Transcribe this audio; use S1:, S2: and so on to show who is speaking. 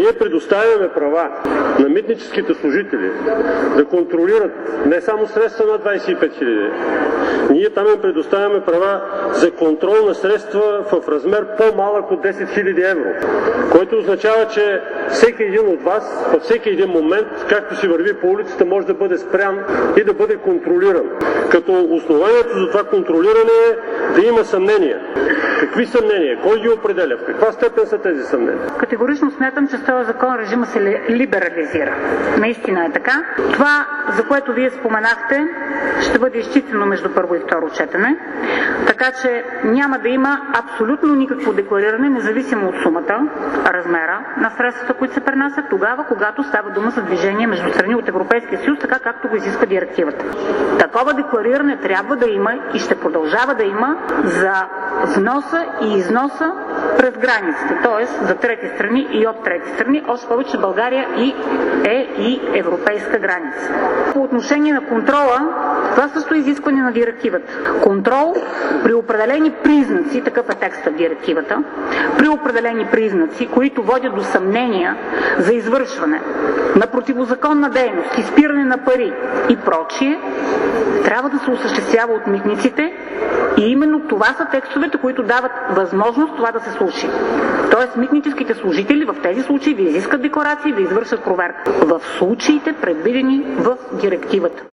S1: ние предоставяме права на митническите служители да контролират не само средства на 25 000, ние там им предоставяме права за контрол на средства в размер по-малък от 10 000 евро, което означава, че всеки един от вас във всеки един момент, както си върви по улицата, може да бъде спрян и да бъде контролиран. Като основанието за това контролиране е да има съмнения. Какви съмнения? Кой ги определя? В каква степен са тези съмнения?
S2: Категорично смятам, че с този закон режима се либерализира. Наистина е така. Това, за което вие споменахте, ще бъде изчистено между първо и второ четене, така че няма да има абсолютно никакво деклариране, независимо от сумата, размера на средствата, които се пренасят тогава, когато става дума за движение между страни от Европейския съюз, така както го изисква директивата. Такова деклариране трябва да има и ще продължава да има за вноса и износа през границите, т.е. за трети страни и от трети страни, още повече България е и европейска граница. По отношение на контрола, това също е изискване на директивата. Контрол при определени признаци, такъв е текста в директивата, при определени признаци, които водят до съмнения за извършване на противозаконна дейност, изпиране на пари и прочие, трябва да се осъществява от митниците и именно това са текстовете, които дават възможност това да се случи. Тоест митническите служители в тези случаи да изискат декларации, да извършат проверка. В случаите, предвидени в директивата.